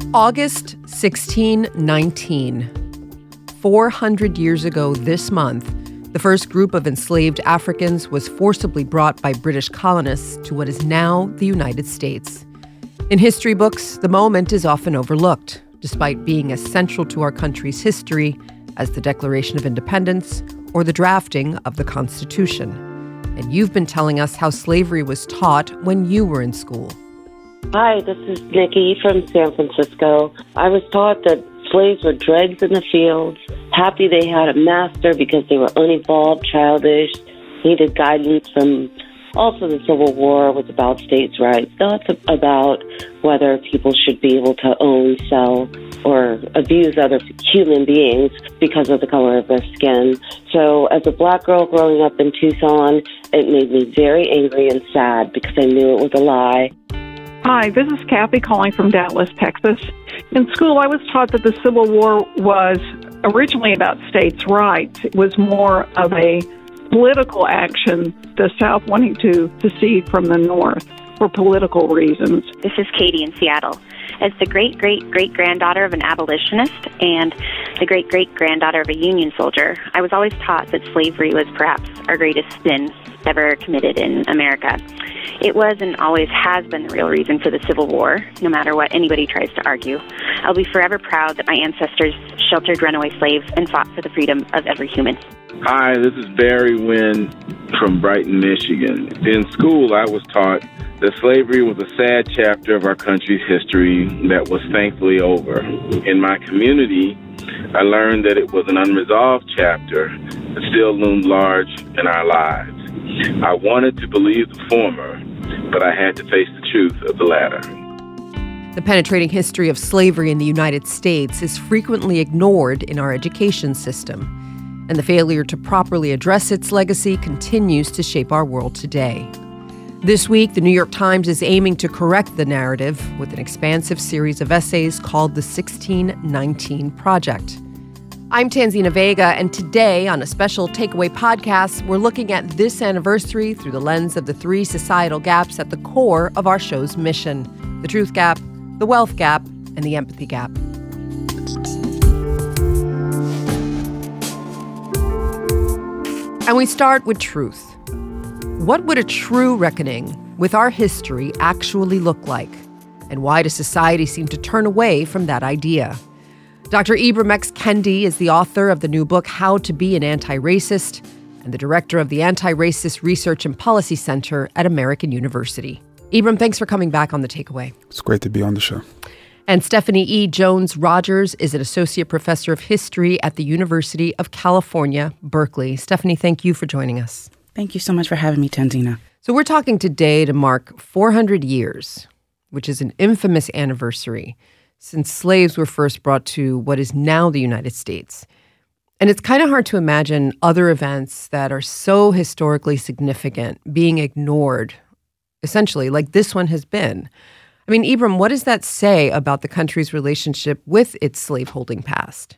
August 1619. 400 years ago this month, the first group of enslaved Africans was forcibly brought by British colonists to what is now the United States. In history books, the moment is often overlooked, despite being as central to our country's history as the Declaration of Independence or the drafting of the Constitution. And you've been telling us how slavery was taught when you were in school. Hi, this is Nikki from San Francisco. I was taught that slaves were dregs in the fields, happy they had a master because they were unevolved, childish, needed guidance from. Also, the Civil War was about states' rights, not about whether people should be able to own, sell, or abuse other human beings because of the color of their skin. So as a black girl growing up in Tucson, it made me very angry and sad because I knew it was a lie. Hi, this is Kathy calling from Dallas, Texas. In school, I was taught that the Civil War was originally about states' rights. It was more of a political action, the South wanting to secede from the North for political reasons. This is Katie in Seattle. As the great-great-great-granddaughter of an abolitionist and the great-great-granddaughter of a Union soldier, I was always taught that slavery was perhaps our greatest sin ever committed in America. It was and always has been the real reason for the Civil War, no matter what anybody tries to argue. I'll be forever proud that my ancestors sheltered runaway slaves and fought for the freedom of every human. Hi, this is Barry Wynn from Brighton, Michigan. In school, I was taught that slavery was a sad chapter of our country's history that was thankfully over. In my community, I learned that it was an unresolved chapter that still loomed large in our lives. I wanted to believe the former, but I had to face the truth of the latter. The penetrating history of slavery in the United States is frequently ignored in our education system, and the failure to properly address its legacy continues to shape our world today. This week, the New York Times is aiming to correct the narrative with an expansive series of essays called the 1619 Project. I'm Tanzina Vega, and today on a special Takeaway podcast, we're looking at this anniversary through the lens of the three societal gaps at the core of our show's mission: the truth gap, the wealth gap, and the empathy gap. And we start with truth. What would a true reckoning with our history actually look like? And why does society seem to turn away from that idea? Dr. Ibram X. Kendi is the author of the new book, How to Be an Anti-Racist, and the director of the Anti-Racist Research and Policy Center at American University. Ibram, thanks for coming back on The Takeaway. It's great to be on the show. And Stephanie E. Jones-Rogers is an associate professor of history at the University of California, Berkeley. Stephanie, thank you for joining us. Thank you so much for having me, Tanzina. So we're talking today to mark 400 years, which is an infamous anniversary, since slaves were first brought to what is now the United States. And it's kind of hard to imagine other events that are so historically significant being ignored, essentially, like this one has been. I mean, Ibram, what does that say about the country's relationship with its slaveholding past?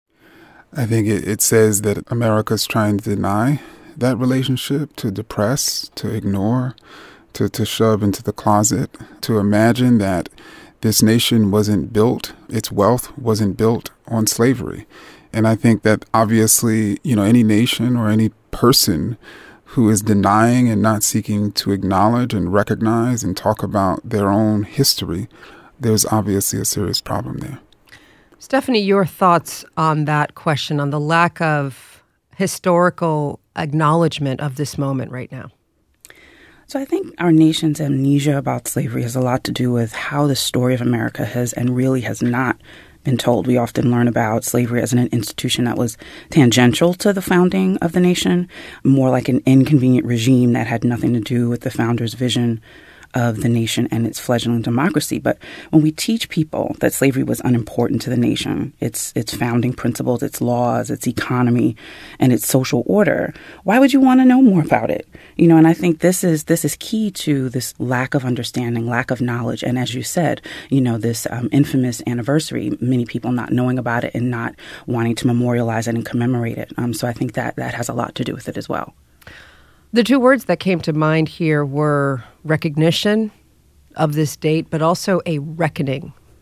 I think it says that America's trying to deny that relationship, to depress, to ignore, to shove into the closet, to imagine that this nation wasn't built, its wealth wasn't built on slavery. And I think that obviously, any nation or any person who is denying and not seeking to acknowledge and recognize and talk about their own history, there's obviously a serious problem there. Stephanie, your thoughts on that question, on the lack of historical acknowledgement of this moment right now? So I think our nation's amnesia about slavery has a lot to do with how the story of America has and really has not been told. We often learn about slavery as an institution that was tangential to the founding of the nation, more like an inconvenient regime that had nothing to do with the founders' vision of the nation and its fledgling democracy. But when we teach people that slavery was unimportant to the nation, its founding principles, its laws, its economy, and its social order, why would you want to know more about it? And I think this is key to this lack of understanding, lack of knowledge. And as you said, this infamous anniversary, many people not knowing about it and not wanting to memorialize it and commemorate it. So I think that has a lot to do with it as well. The two words that came to mind here were recognition of this date, but also a reckoning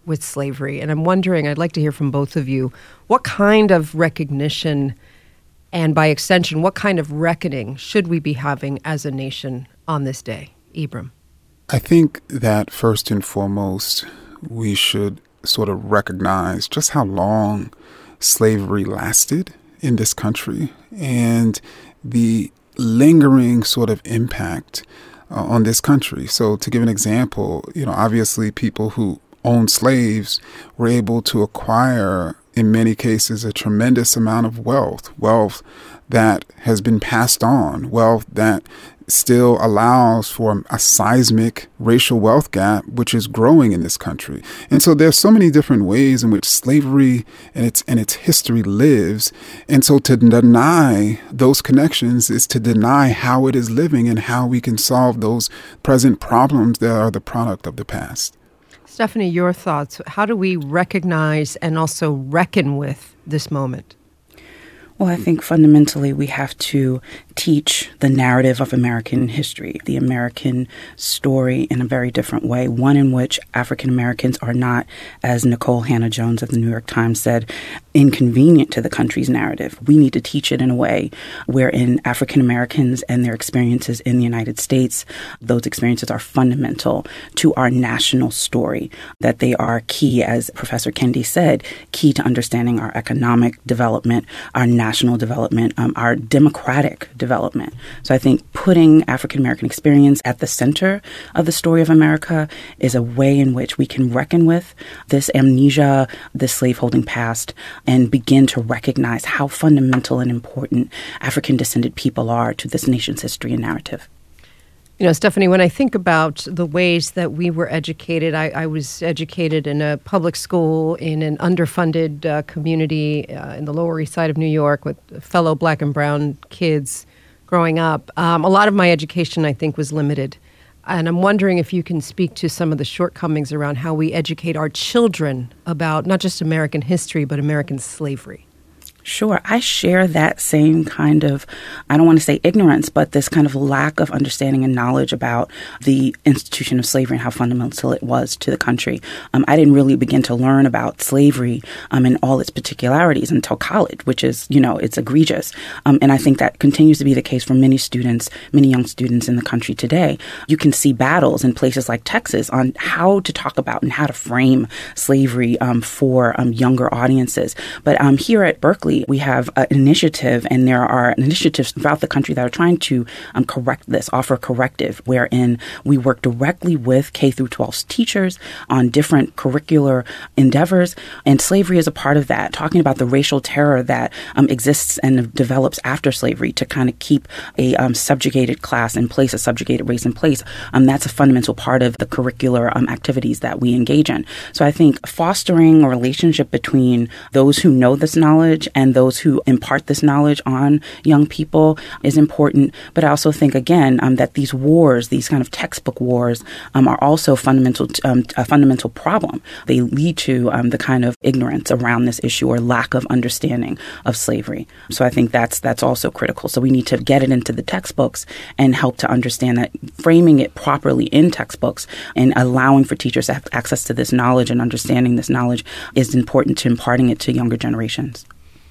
with slavery. And I'm wondering, I'd like to hear from both of you, what kind of recognition and by extension, what kind of reckoning should we be having as a nation on this day? Ibram. I think that first and foremost, we should sort of recognize just how long slavery lasted in this country and the lingering sort of impact on this country. So to give an example, obviously people who owned slaves were able to acquire, in many cases, a tremendous amount of wealth that has been passed on, wealth that still allows for a seismic racial wealth gap, which is growing in this country. And so there's so many different ways in which slavery and its history lives. And so to deny those connections is to deny how it is living and how we can solve those present problems that are the product of the past. Stephanie, your thoughts. How do we recognize and also reckon with this moment? Well, I think fundamentally we have to teach the narrative of American history, the American story in a very different way, one in which African Americans are not, as Nicole Hannah-Jones of the New York Times said, inconvenient to the country's narrative. We need to teach it in a way wherein African Americans and their experiences in the United States, those experiences are fundamental to our national story, that they are key, as Professor Kendi said, key to understanding our economic development, our national development, our democratic development. So I think putting African American experience at the center of the story of America is a way in which we can reckon with this amnesia, this slaveholding past, and begin to recognize how fundamental and important African descended people are to this nation's history and narrative. Stephanie, when I think about the ways that we were educated, I was educated in a public school in an underfunded community in the Lower East Side of New York with fellow Black and brown kids growing up. A lot of my education, I think, was limited. And I'm wondering if you can speak to some of the shortcomings around how we educate our children about not just American history, but American slavery. Sure. I share that same kind of, I don't want to say ignorance, but this kind of lack of understanding and knowledge about the institution of slavery and how fundamental it was to the country. I didn't really begin to learn about slavery and all its particularities until college, which is, it's egregious. And I think that continues to be the case for many students, many young students in the country today. You can see battles in places like Texas on how to talk about and how to frame slavery for younger audiences. But here at Berkeley, we have an initiative, and there are initiatives throughout the country that are trying to correct this, offer corrective, wherein we work directly with K through 12 teachers on different curricular endeavors, and slavery is a part of that, talking about the racial terror that exists and develops after slavery to kind of keep a subjugated class in place, a subjugated race in place. That's a fundamental part of the curricular activities that we engage in. So I think fostering a relationship between those who know this knowledge and those who impart this knowledge on young people is important. But I also think, again, that these wars, these kind of textbook wars, are also a fundamental problem. They lead to the kind of ignorance around this issue or lack of understanding of slavery. So I think that's also critical. So we need to get it into the textbooks and help to understand that framing it properly in textbooks and allowing for teachers to have access to this knowledge and understanding this knowledge is important to imparting it to younger generations.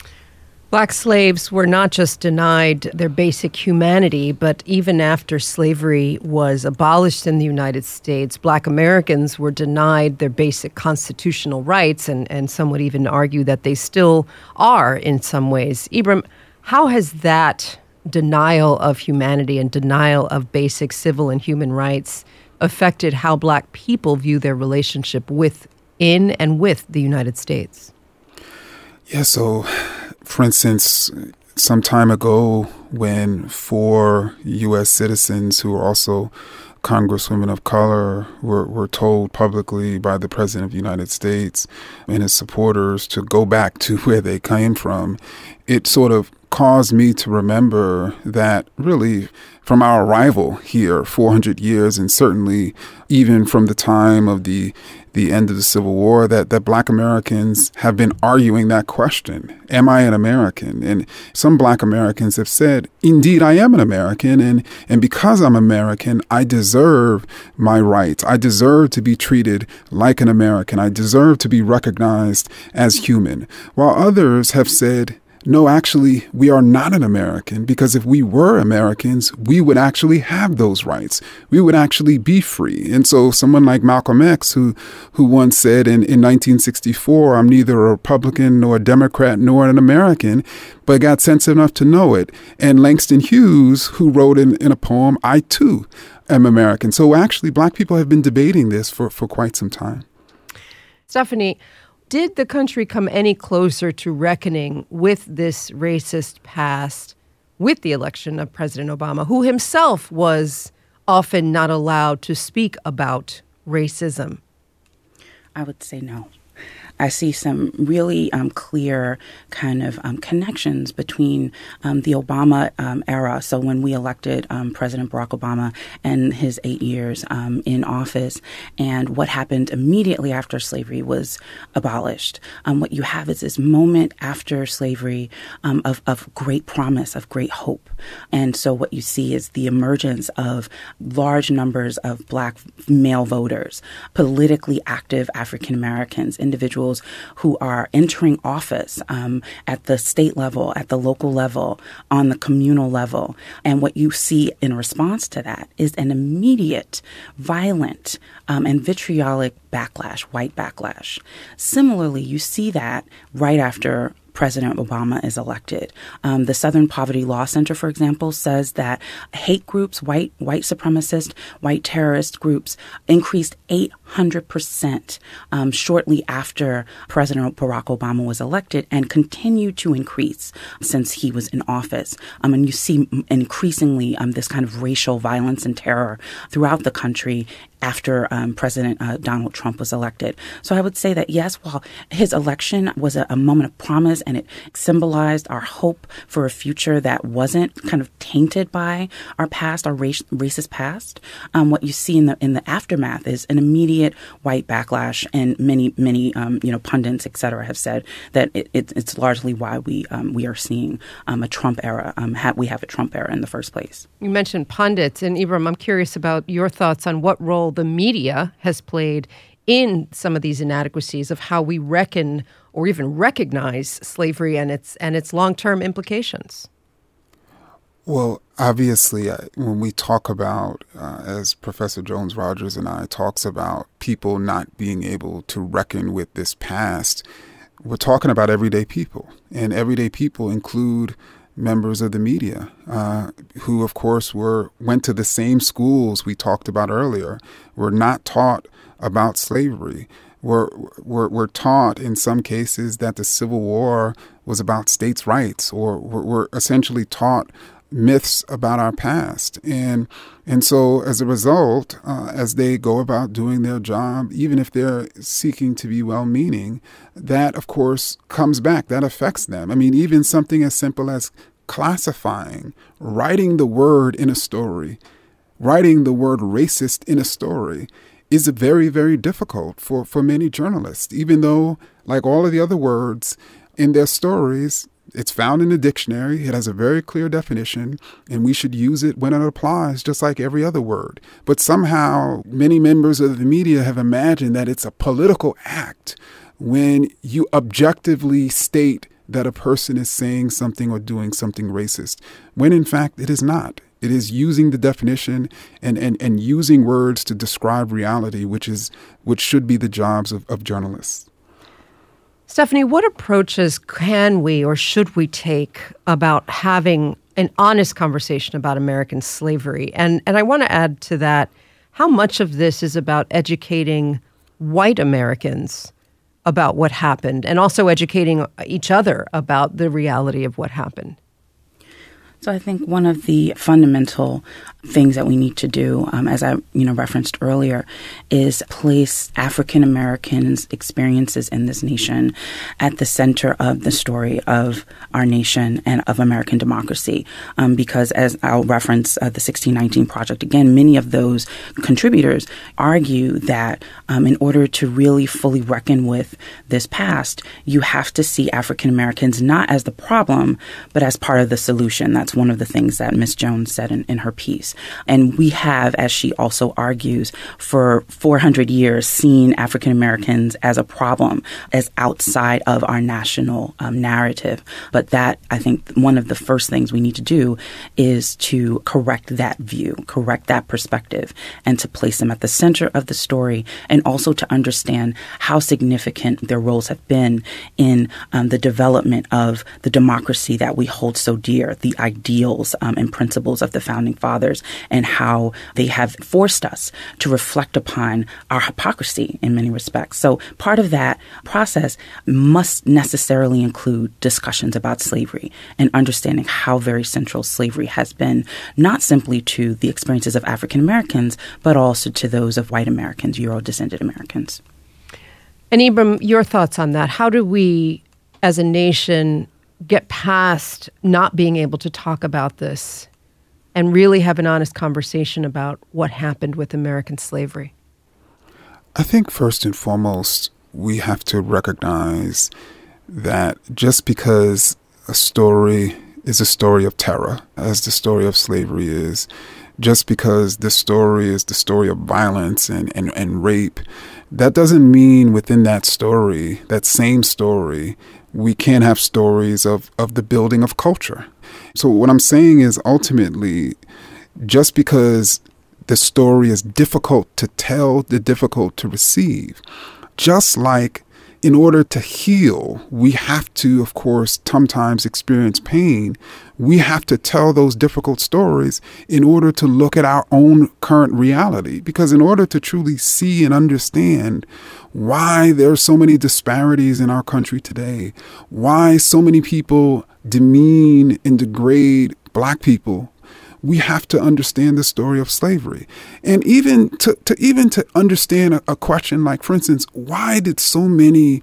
Black slaves were not just denied their basic humanity, but even after slavery was abolished in the United States, Black Americans were denied their basic constitutional rights, and some would even argue that they still are in some ways. Ibram, how has that denial of humanity and denial of basic civil and human rights affected how Black people view their relationship within and with the United States? Yeah, so for instance, some time ago when 4 U.S. citizens who are also congresswomen of color were told publicly by the President of the United States and his supporters to go back to where they came from, it sort of caused me to remember that really from our arrival here 400 years, and certainly even from the time of the the end of the Civil War, that Black Americans have been arguing that question. Am I an American? And some Black Americans have said, indeed, I am an American. And because I'm American, I deserve my rights. I deserve to be treated like an American. I deserve to be recognized as human. While others have said, no, actually, we are not an American, because if we were Americans, we would actually have those rights. We would actually be free. And so someone like Malcolm X, who once said in 1964, I'm neither a Republican nor a Democrat nor an American, but got sense enough to know it. And Langston Hughes, who wrote in a poem, I too am American. So actually, Black people have been debating this for quite some time. Stephanie, did the country come any closer to reckoning with this racist past with the election of President Obama, who himself was often not allowed to speak about racism? I would say no. I see some really clear kind of connections between the Obama era. So when we elected President Barack Obama and his 8 years in office, and what happened immediately after slavery was abolished. What you have is this moment after slavery of great promise, of great hope. And so what you see is the emergence of large numbers of Black male voters, politically active African Americans, individuals who are entering office at the state level, at the local level, on the communal level. And what you see in response to that is an immediate, violent, and vitriolic backlash, white backlash. Similarly, you see that right after President Obama is elected. The Southern Poverty Law Center, for example, says that hate groups, white supremacist, white terrorist groups increased 800% shortly after President Barack Obama was elected, and continue to increase since he was in office. And you see increasingly this kind of racial violence and terror throughout the country after President Donald Trump was elected. So I would say that, yes, while his election was a moment of promise and it symbolized our hope for a future that wasn't kind of tainted by our past, our racist past, what you see in the aftermath is an immediate white backlash, and many pundits, et cetera, have said that it's largely why we are seeing a Trump era. We have a Trump era in the first place. You mentioned pundits, and Ibram, I'm curious about your thoughts on what role the media has played in some of these inadequacies of how we reckon or even recognize slavery and its long-term implications. Well, obviously, when we talk about, as Professor Jones-Rogers and I talks about people not being able to reckon with this past, we're talking about everyday people. And everyday people include members of the media who, of course, went to the same schools we talked about earlier, were not taught about slavery. We're taught in some cases that the Civil War was about states' rights, or we're essentially taught myths about our past. And so as a result, as they go about doing their job, even if they're seeking to be well-meaning, that, of course, comes back. That affects them. I mean, even something as simple as classifying, writing the word in a story, writing the word racist in a story is very, very difficult for many journalists, even though, like all of the other words in their stories, it's found in the dictionary. It has a very clear definition, and we should use it when it applies, just like every other word. But somehow, many members of the media have imagined that it's a political act when you objectively state that a person is saying something or doing something racist, when in fact it is not. It is using the definition and using words to describe reality, which should be the jobs of journalists. Stephanie, what approaches can we or should we take about having an honest conversation about American slavery? And I want to add to that, how much of this is about educating white Americans about what happened and also educating each other about the reality of what happened? So I think one of the fundamental things that we need to do, as I referenced earlier, is place African Americans' experiences in this nation at the center of the story of our nation and of American democracy. Because as I'll reference the 1619 Project again, many of those contributors argue that in order to really fully reckon with this past, you have to see African Americans not as the problem, but as part of the solution. That's one of the things that Ms. Jones said in her piece. And we have, as she also argues, for 400 years seen African Americans as a problem, as outside of our national narrative. But that, I think, one of the first things we need to do is to correct that view, correct that perspective, and to place them at the center of the story, and also to understand how significant their roles have been in the development of the democracy that we hold so dear, the ideals and principles of the Founding Fathers, and how they have forced us to reflect upon our hypocrisy in many respects. So part of that process must necessarily include discussions about slavery and understanding how very central slavery has been, not simply to the experiences of African Americans, but also to those of white Americans, Euro-descended Americans. And Ibram, your thoughts on that? How do we, as a nation, get past not being able to talk about this and really have an honest conversation about what happened with American slavery? I think first and foremost, we have to recognize that just because a story is a story of terror, as the story of slavery is, just because the story is the story of violence and rape, that doesn't mean within that story, that same story, we can't have stories of the building of culture. So what I'm saying is ultimately, just because the story is difficult to tell, difficult to receive, just like in order to heal, we have to, of course, sometimes experience pain. We have to tell those difficult stories in order to look at our own current reality. Because in order to truly see and understand why there are so many disparities in our country today, why so many people demean and degrade Black people, we have to understand the story of slavery. And even to understand a question like, for instance, why did so many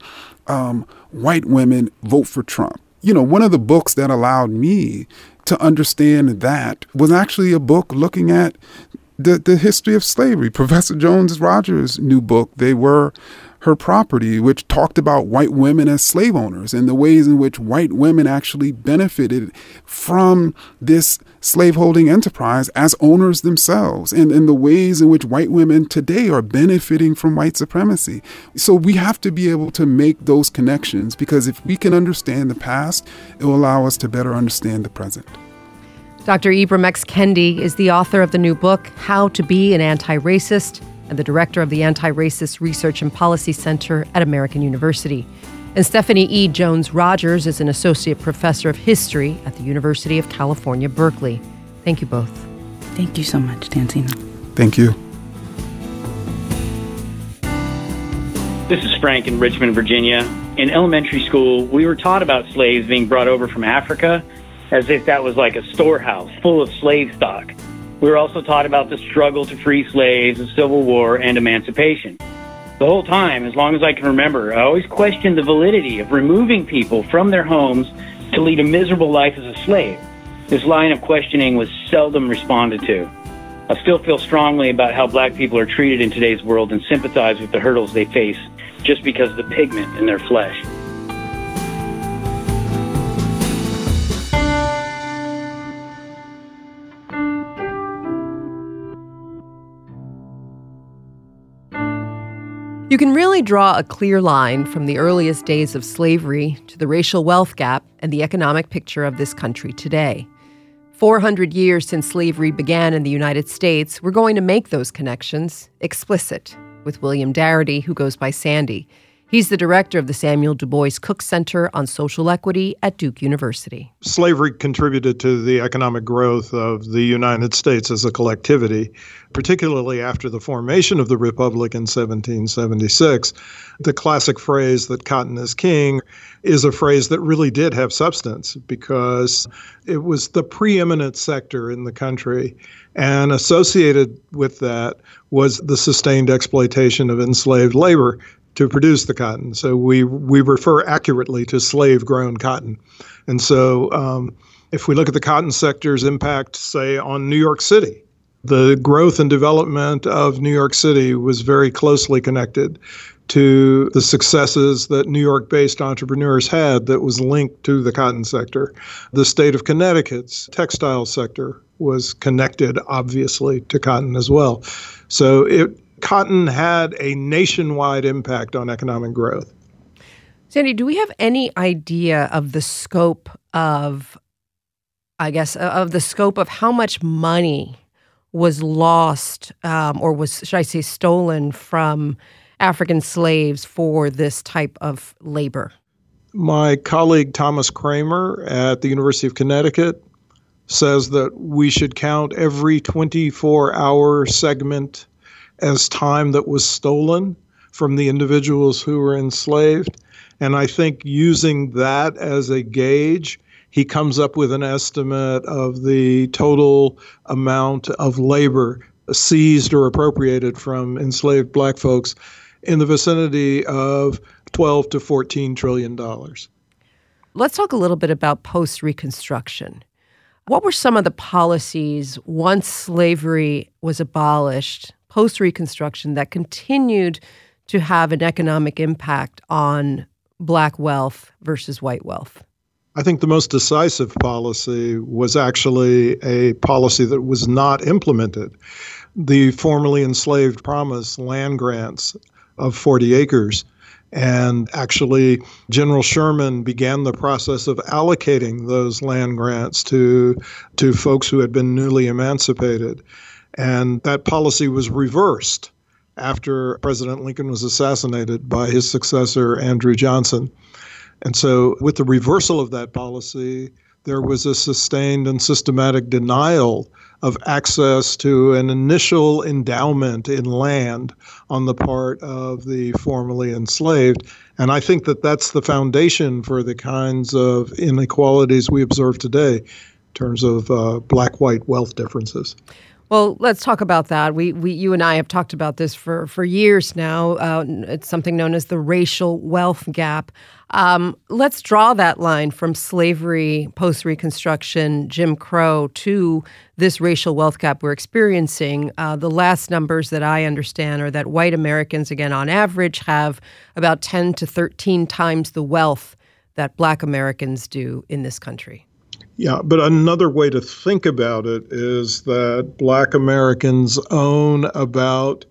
white women vote for Trump? One of the books that allowed me to understand that was actually a book looking at the history of slavery. Professor Jones Rogers' new book, They Were Her Property, which talked about white women as slave owners and the ways in which white women actually benefited from this slaveholding enterprise as owners themselves, and the ways in which white women today are benefiting from white supremacy. So we have to be able to make those connections, because if we can understand the past, it will allow us to better understand the present. Dr. Ibram X. Kendi is the author of the new book, How to Be an Anti-Racist, and the director of the Anti-Racist Research and Policy Center at American University. And Stephanie E. Jones Rogers is an associate professor of history at the University of California, Berkeley. Thank you both. Thank you so much, Tansina. Thank you. This is Frank in Richmond, Virginia. In elementary school, we were taught about slaves being brought over from Africa as if that was like a storehouse full of slave stock. We were also taught about the struggle to free slaves, the Civil War, and emancipation. The whole time, as long as I can remember, I always questioned the validity of removing people from their homes to lead a miserable life as a slave. This line of questioning was seldom responded to. I still feel strongly about how Black people are treated in today's world and sympathize with the hurdles they face just because of the pigment in their flesh. You can really draw a clear line from the earliest days of slavery to the racial wealth gap and the economic picture of this country today. 400 years since slavery began in the United States, we're going to make those connections explicit with William Darity, who goes by Sandy. He's the director of the Samuel Du Bois Cook Center on Social Equity at Duke University. Slavery contributed to the economic growth of the United States as a collectivity, particularly after the formation of the Republic in 1776. The classic phrase that cotton is king is a phrase that really did have substance because it was the preeminent sector in the country. And associated with that was the sustained exploitation of enslaved labor to produce the cotton. So we refer accurately to slave-grown cotton. And so if we look at the cotton sector's impact, say, on New York City, the growth and development of New York City was very closely connected to the successes that New York-based entrepreneurs had that was linked to the cotton sector. The state of Connecticut's textile sector was connected, obviously, to cotton as well. So cotton had a nationwide impact on economic growth. Sandy, do we have any idea of the scope of how much money was lost or was, should I say, stolen from African slaves for this type of labor? My colleague Thomas Kramer at the University of Connecticut says that we should count every 24-hour segment as time that was stolen from the individuals who were enslaved. And I think using that as a gauge, he comes up with an estimate of the total amount of labor seized or appropriated from enslaved black folks in the vicinity of $12 to $14 trillion. Let's talk a little bit about post-Reconstruction. What were some of the policies once slavery was abolished, post-Reconstruction, that continued to have an economic impact on black wealth versus white wealth? I think the most decisive policy was actually a policy that was not implemented. The formerly enslaved promise land grants of 40 acres. And actually, General Sherman began the process of allocating those land grants to folks who had been newly emancipated. And that policy was reversed after President Lincoln was assassinated by his successor, Andrew Johnson. And so with the reversal of that policy, there was a sustained and systematic denial of access to an initial endowment in land on the part of the formerly enslaved. And I think that that's the foundation for the kinds of inequalities we observe today in terms of black-white wealth differences. Well, let's talk about that. You and I have talked about this for years now. It's something known as the racial wealth gap. Let's draw that line from slavery, post-Reconstruction, Jim Crow, to this racial wealth gap we're experiencing. The last numbers that I understand are that white Americans, again, on average, have about 10 to 13 times the wealth that black Americans do in this country. Yeah, but another way to think about it is that black Americans own about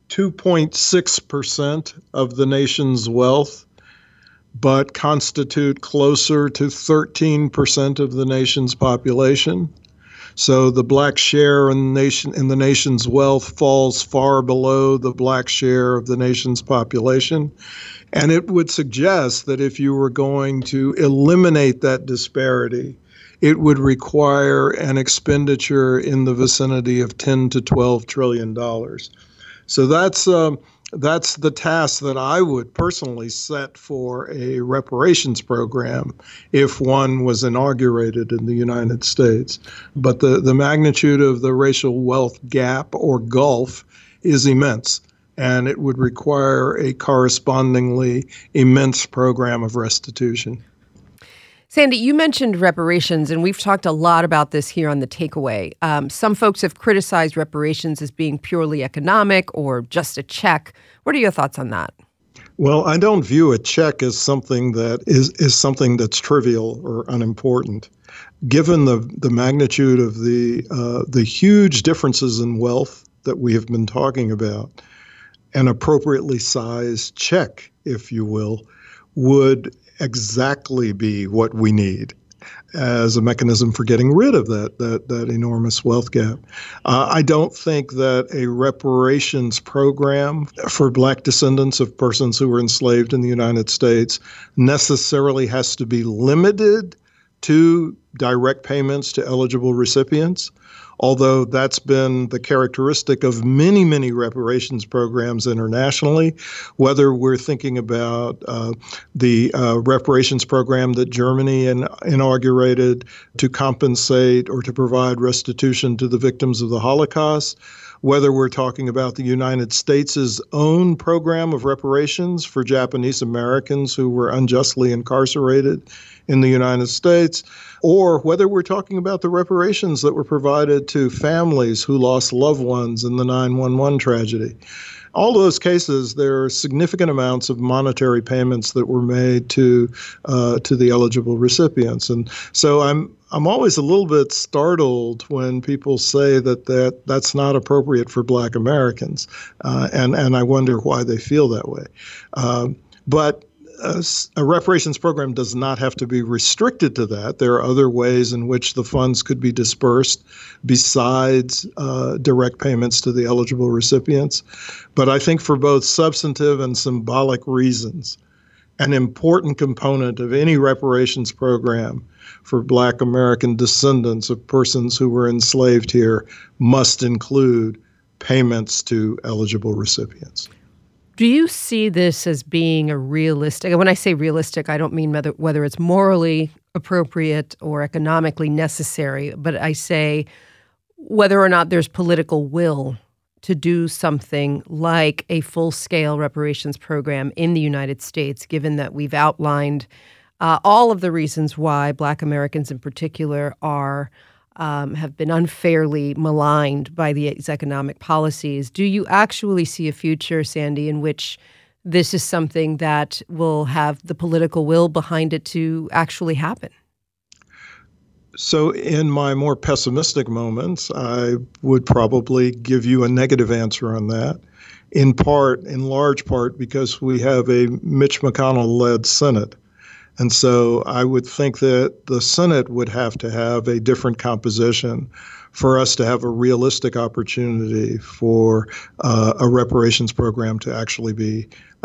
2.6% of the nation's wealth, but constitute closer to 13% of the nation's population. So the black share in the nation's wealth falls far below the black share of the nation's population. And it would suggest that if you were going to eliminate that disparity, it would require an expenditure in the vicinity of $10 to $12 trillion. So that's the task that I would personally set for a reparations program if one was inaugurated in the United States. But the magnitude of the racial wealth gap or gulf is immense, and it would require a correspondingly immense program of restitution. Sandy, you mentioned reparations, and we've talked a lot about this here on The Takeaway. Some folks have criticized reparations as being purely economic or just a check. What are your thoughts on that? Well, I don't view a check as something that is something that's trivial or unimportant. Given the magnitude of the huge differences in wealth that we have been talking about, an appropriately sized check, if you will, would exactly be what we need. as a mechanism for getting rid of that enormous wealth gap. I don't think that a reparations program for Black descendants of persons who were enslaved in the United States necessarily has to be limited to direct payments to eligible recipients, although that's been the characteristic of many, many reparations programs internationally, whether we're thinking about the reparations program that Germany inaugurated to compensate or to provide restitution to the victims of the Holocaust, whether we're talking about the United States' own program of reparations for Japanese Americans who were unjustly incarcerated in the United States, or whether we're talking about the reparations that were provided to families who lost loved ones in the 9/11 tragedy. All those cases, there are significant amounts of monetary payments that were made to the eligible recipients. And so I'm always a little bit startled when people say that's not appropriate for Black Americans, and I wonder why they feel that way. But a reparations program does not have to be restricted to that. There are other ways in which the funds could be dispersed besides direct payments to the eligible recipients. But I think for both substantive and symbolic reasons, an important component of any reparations program for Black American descendants of persons who were enslaved here must include payments to eligible recipients. Do you see this as being a realistic, when I say realistic, I don't mean whether it's morally appropriate or economically necessary, but I say whether or not there's political will to do something like a full-scale reparations program in the United States, given that we've outlined all of the reasons why Black Americans in particular have been unfairly maligned by these economic policies. Do you actually see a future, Sandy, in which this is something that will have the political will behind it to actually happen? So in my more pessimistic moments, I would probably give you a negative answer on that, in large part, because we have a Mitch McConnell-led Senate. And so I would think that the Senate would have to have a different composition for us to have a realistic opportunity for a reparations program to actually be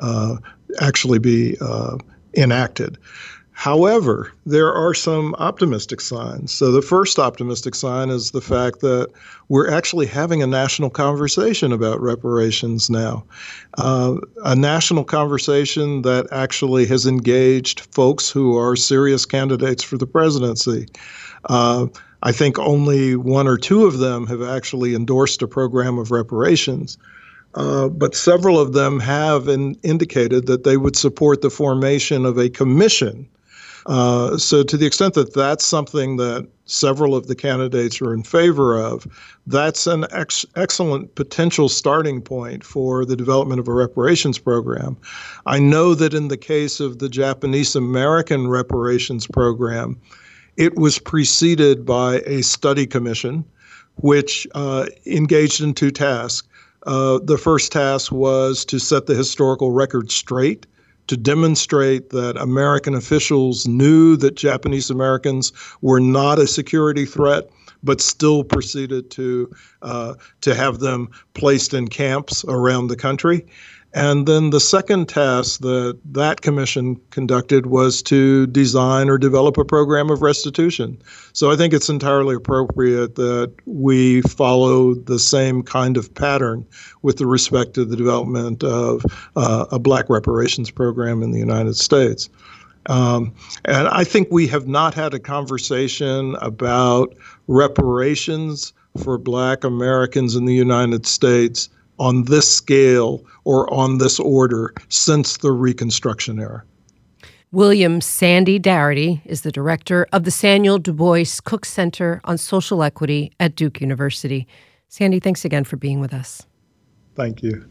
enacted. However, there are some optimistic signs. So the first optimistic sign is the fact that we're actually having a national conversation about reparations now, a national conversation that actually has engaged folks who are serious candidates for the presidency. I think only one or two of them have actually endorsed a program of reparations. But several of them have indicated that they would support the formation of a commission. So to the extent that that's something that several of the candidates are in favor of, that's an excellent potential starting point for the development of a reparations program. I know that in the case of the Japanese American reparations program, it was preceded by a study commission, which engaged in two tasks. The first task was to set the historical record straight, to demonstrate that American officials knew that Japanese Americans were not a security threat, but still proceeded to have them placed in camps around the country. And then the second task that commission conducted was to design or develop a program of restitution. So I think it's entirely appropriate that we follow the same kind of pattern with respect to the development of a Black reparations program in the United States. And I think we have not had a conversation about reparations for Black Americans in the United States on this scale or on this order since the Reconstruction era. William Sandy Darity is the director of the Samuel Du Bois Cook Center on Social Equity at Duke University. Sandy, thanks again for being with us. Thank you.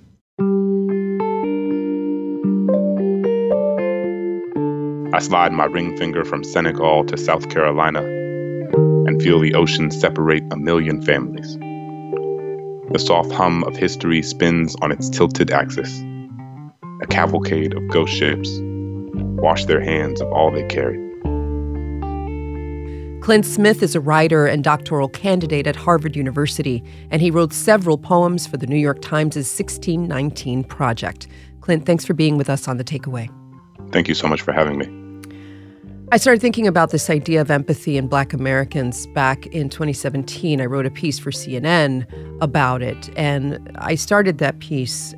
I slide my ring finger from Senegal to South Carolina and feel the ocean separate a million families. The soft hum of history spins on its tilted axis. A cavalcade of ghost ships wash their hands of all they carried. Clint Smith is a writer and doctoral candidate at Harvard University, and he wrote several poems for the New York Times' 1619 Project. Clint, thanks for being with us on The Takeaway. Thank you so much for having me. I started thinking about this idea of empathy in Black Americans back in 2017. I wrote a piece for CNN about it, and I started that piece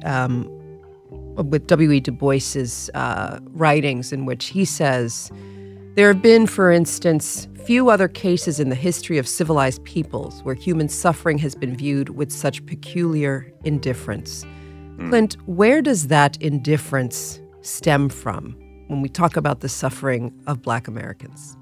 with W.E. Du Bois's writings, in which he says, there have been, for instance, few other cases in the history of civilized peoples where human suffering has been viewed with such peculiar indifference. Clint, where does that indifference stem from when we talk about the suffering of Black Americans?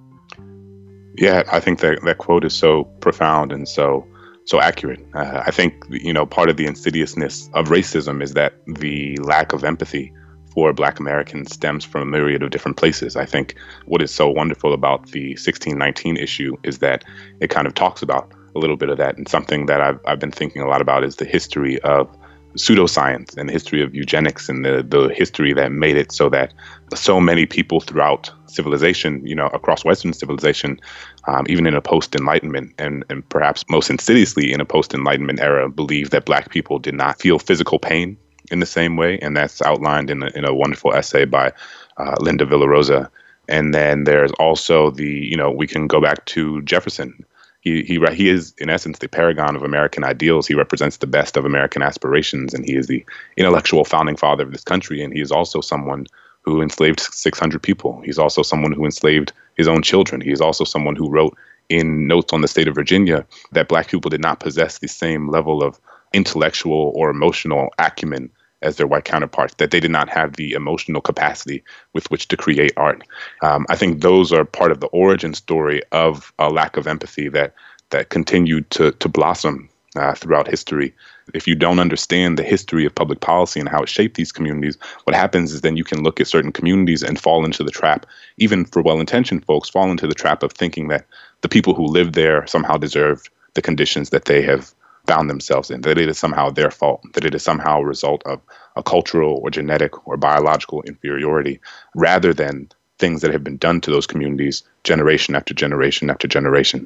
Yeah, I think that quote is so profound and so accurate. I think, part of the insidiousness of racism is that the lack of empathy for Black Americans stems from a myriad of different places. I think what is so wonderful about the 1619 issue is that it kind of talks about a little bit of that. And something that I've been thinking a lot about is the history of pseudoscience and the history of eugenics and the history that made it so that so many people throughout civilization, across Western civilization, even in a post-Enlightenment and perhaps most insidiously in a post-Enlightenment era, believed that Black people did not feel physical pain in the same way. And that's outlined in a wonderful essay by Linda Villarosa. And then there's also we can go back to Jefferson. He is, in essence, the paragon of American ideals. He represents the best of American aspirations, and he is the intellectual founding father of this country. And he is also someone who enslaved 600 people. He's also someone who enslaved his own children. He is also someone who wrote in Notes on the State of Virginia that Black people did not possess the same level of intellectual or emotional acumen as their white counterparts, that they did not have the emotional capacity with which to create art. I think those are part of the origin story of a lack of empathy that continued to blossom throughout history. If you don't understand the history of public policy and how it shaped these communities, what happens is then you can look at certain communities and fall into the trap, even for well-intentioned folks, fall into the trap of thinking that the people who live there somehow deserve the conditions that they have found themselves in, that it is somehow their fault, that it is somehow a result of a cultural or genetic or biological inferiority, rather than things that have been done to those communities generation after generation after generation.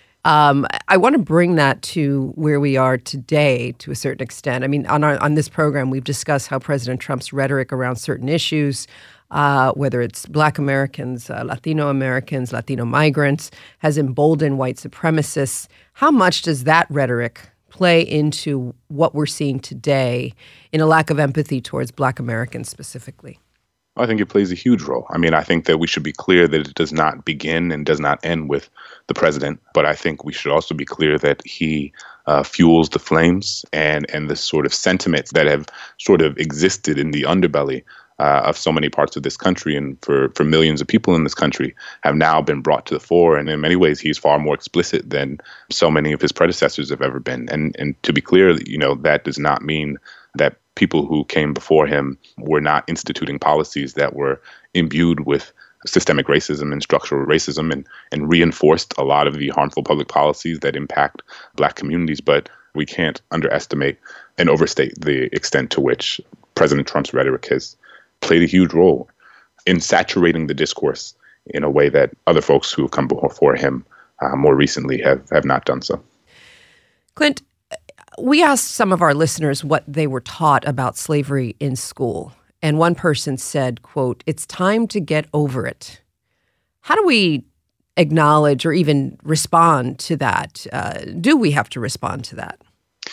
I want to bring that to where we are today to a certain extent. I mean, on this program, we've discussed how President Trump's rhetoric around certain issues, whether it's Black Americans, Latino Americans, Latino migrants, has emboldened white supremacists. How much does that rhetoric play into what we're seeing today in a lack of empathy towards Black Americans specifically? I think it plays a huge role. I mean, I think that we should be clear that it does not begin and does not end with the president. But I think we should also be clear that he fuels the flames and the sort of sentiments that have sort of existed in the underbelly of so many parts of this country and for millions of people in this country have now been brought to the fore. And in many ways, he's far more explicit than so many of his predecessors have ever been. And to be clear, that does not mean that people who came before him were not instituting policies that were imbued with systemic racism and structural racism and reinforced a lot of the harmful public policies that impact Black communities. But we can't underestimate and overstate the extent to which President Trump's rhetoric has played a huge role in saturating the discourse in a way that other folks who have come before him more recently have not done so. Clint, we asked some of our listeners what they were taught about slavery in school. And one person said, quote, "It's time to get over it." How do we acknowledge or even respond to that? Do we have to respond to that?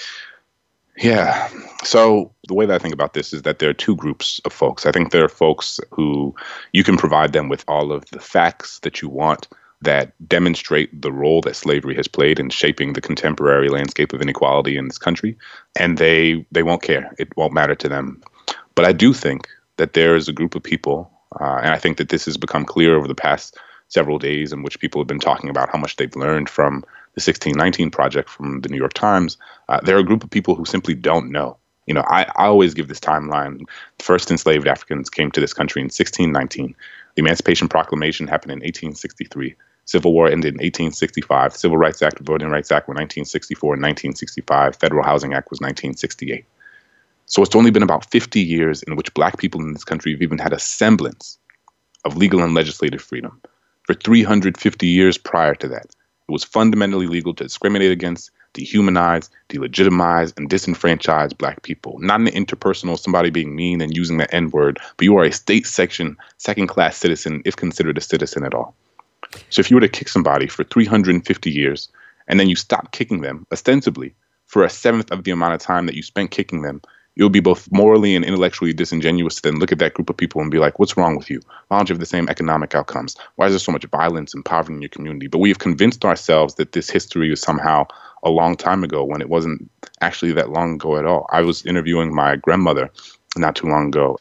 Yeah. So the way that I think about this is that there are two groups of folks. I think there are folks who you can provide them with all of the facts that you want that demonstrate the role that slavery has played in shaping the contemporary landscape of inequality in this country, and they won't care. It won't matter to them. But I do think that there is a group of people, and I think that this has become clear over the past several days in which people have been talking about how much they've learned from the 1619 Project from the New York Times. There are a group of people who simply don't know. I always give this timeline. First enslaved Africans came to this country in 1619. The Emancipation Proclamation happened in 1863. Civil War ended in 1865. Civil Rights Act, Voting Rights Act were 1964 and 1965. Federal Housing Act was 1968. So it's only been about 50 years in which Black people in this country have even had a semblance of legal and legislative freedom. for 350 years prior to that. It was fundamentally legal to discriminate against, dehumanize, delegitimize, and disenfranchise Black people. Not in the interpersonal, somebody being mean and using the N-word, but you are a state section, second-class citizen, if considered a citizen at all. So if you were to kick somebody for 350 years, and then you stop kicking them, ostensibly, for a seventh of the amount of time that you spent kicking them, it would be both morally and intellectually disingenuous to then look at that group of people and be like, what's wrong with you? Why don't you have the same economic outcomes? Why is there so much violence and poverty in your community? But we have convinced ourselves that this history is somehow a long time ago when it wasn't actually that long ago at all. I was interviewing my grandmother not too long ago.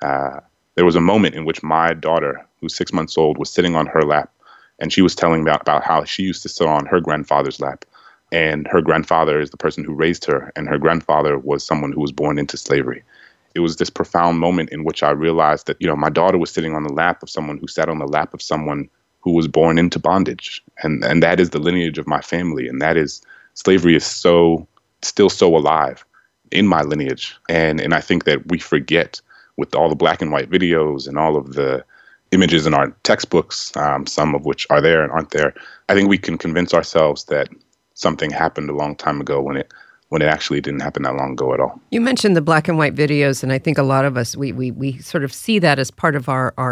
There was a moment in which my daughter, who's 6 months old, was sitting on her lap, and she was telling me about how she used to sit on her grandfather's lap. And her grandfather is the person who raised her, and her grandfather was someone who was born into slavery. It was this profound moment in which I realized that, my daughter was sitting on the lap of someone who sat on the lap of someone who was born into bondage. And that is the lineage of my family. And that is, slavery is still so alive in my lineage. And I think that we forget, with all the black and white videos and all of the images in our textbooks, some of which are there and aren't there, I think we can convince ourselves that something happened a long time ago when it actually didn't happen that long ago at all. You mentioned the black and white videos, and I think a lot of us, we sort of see that as part of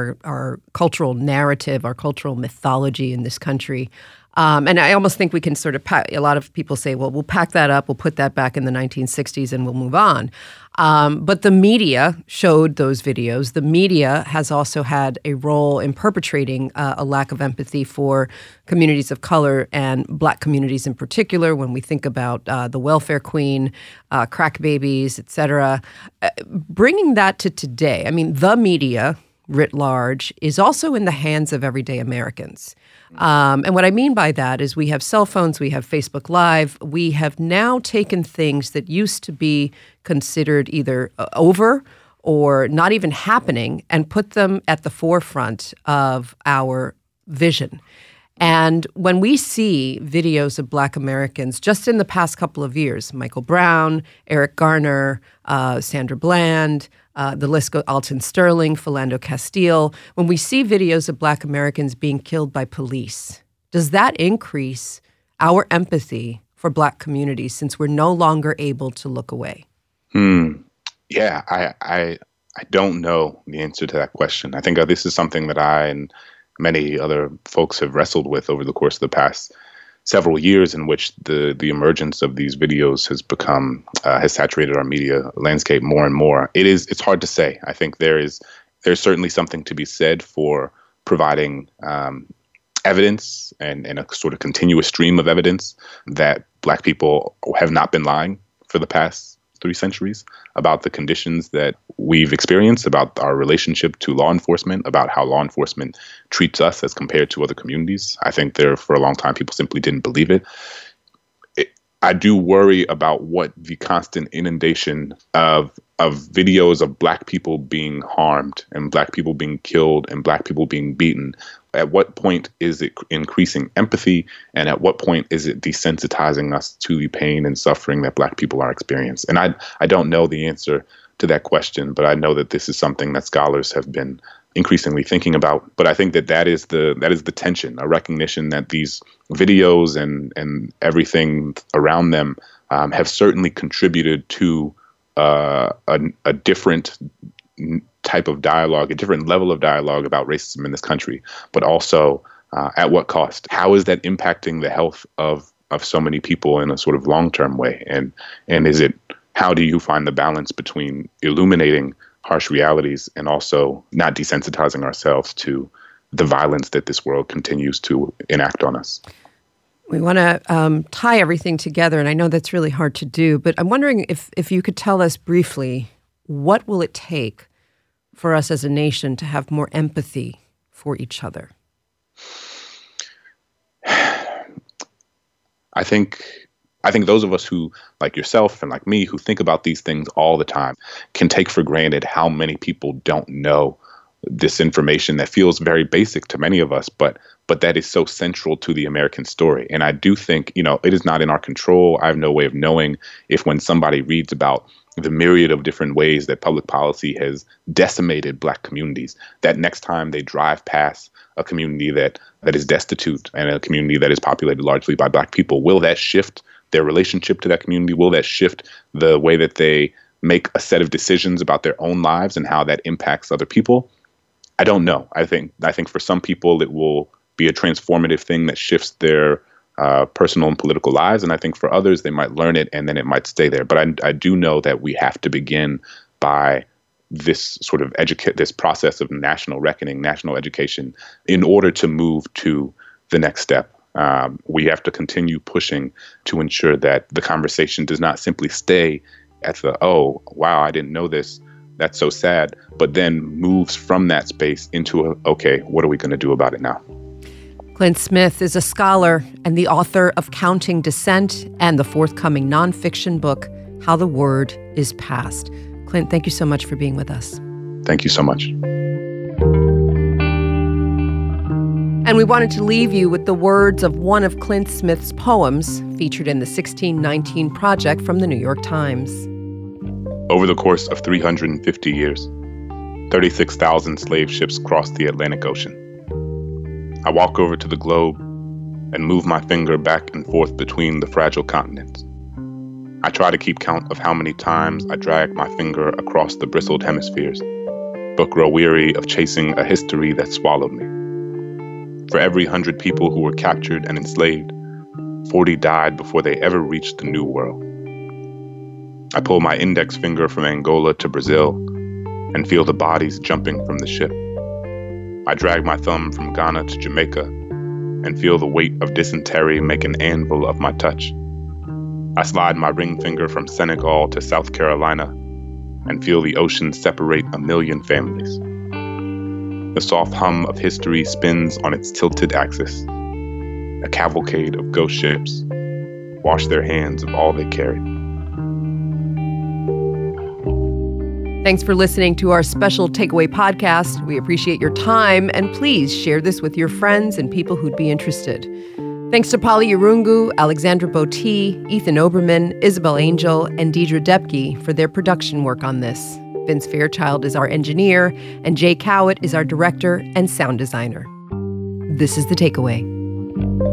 our cultural narrative, our cultural mythology in this country. And I almost think we can sort of a lot of people say, well, we'll pack that up, we'll put that back in the 1960s and we'll move on. But the media showed those videos. The media has also had a role in perpetrating a lack of empathy for communities of color and Black communities in particular. When we think about the welfare queen, crack babies, et cetera, bringing that to today, I mean, the media writ large is also in the hands of everyday Americans. And what I mean by that is we have cell phones, we have Facebook Live, we have now taken things that used to be considered either over or not even happening and put them at the forefront of our vision. And when we see videos of Black Americans just in the past couple of years, Michael Brown, Eric Garner, Sandra Bland, the list goes, Alton Sterling, Philando Castile, when we see videos of Black Americans being killed by police, does that increase our empathy for Black communities since we're no longer able to look away? Yeah, I don't know the answer to that question. I think this is something that I and many other folks have wrestled with over the course of the past several years, in which the emergence of these videos has become has saturated our media landscape more and more. It's hard to say. I think there's certainly something to be said for providing evidence and a sort of continuous stream of evidence that Black people have not been lying for the past 3 centuries about the conditions that we've experienced, about our relationship to law enforcement, about how law enforcement treats us as compared to other communities. I think for a long time, people simply didn't believe it. I do worry about what the constant inundation of videos of Black people being harmed and Black people being killed and Black people being beaten. At what point is it increasing empathy, and at what point is it desensitizing us to the pain and suffering that Black people are experiencing? And I don't know the answer to that question, but I know that this is something that scholars have been increasingly thinking about. But I think that is the tension, a recognition that these videos and everything around them have certainly contributed to a different type of dialogue, a different level of dialogue about racism in this country, but also at what cost? How is that impacting the health of so many people in a sort of long-term way? And how do you find the balance between illuminating harsh realities and also not desensitizing ourselves to the violence that this world continues to enact on us? We want to tie everything together, and I know that's really hard to do, but I'm wondering if you could tell us briefly, what will it take for us as a nation to have more empathy for each other? I think those of us who, like yourself and like me, who think about these things all the time, can take for granted how many people don't know this information that feels very basic to many of us, but that is so central to the American story. And I do think, it is not in our control. I have no way of knowing if, when somebody reads about the myriad of different ways that public policy has decimated Black communities, that next time they drive past a community that is destitute and a community that is populated largely by Black people? Will that shift their relationship to that community? Will that shift the way that they make a set of decisions about their own lives and how that impacts other people? I don't know. I think for some people it will be a transformative thing that shifts their personal and political lives. And I think for others, they might learn it and then it might stay there. But I do know that we have to begin by this sort of this process of national reckoning, national education, in order to move to the next step. We have to continue pushing to ensure that the conversation does not simply stay at the, oh, wow, I didn't know this, that's so sad, but then moves from that space into, okay, what are we going to do about it now? Clint Smith is a scholar and the author of Counting Dissent and the forthcoming nonfiction book, How the Word is Passed. Clint, thank you so much for being with us. Thank you so much. And we wanted to leave you with the words of one of Clint Smith's poems featured in the 1619 Project from the New York Times. Over the course of 350 years, 36,000 slave ships crossed the Atlantic Ocean. I walk over to the globe and move my finger back and forth between the fragile continents. I try to keep count of how many times I drag my finger across the bristled hemispheres, but grow weary of chasing a history that swallowed me. For every 100 people who were captured and enslaved, 40 died before they ever reached the New World. I pull my index finger from Angola to Brazil and feel the bodies jumping from the ship. I drag my thumb from Ghana to Jamaica and feel the weight of dysentery make an anvil of my touch. I slide my ring finger from Senegal to South Carolina and feel the ocean separate a million families. The soft hum of history spins on its tilted axis. A cavalcade of ghost ships wash their hands of all they carried. Thanks for listening to our special Takeaway podcast. We appreciate your time, and please share this with your friends and people who'd be interested. Thanks to Polly Irungu, Alexandra Botti, Ethan Oberman, Isabel Angel, and Deidre Depke for their production work on this. Vince Fairchild is our engineer, and Jay Cowett is our director and sound designer. This is The Takeaway.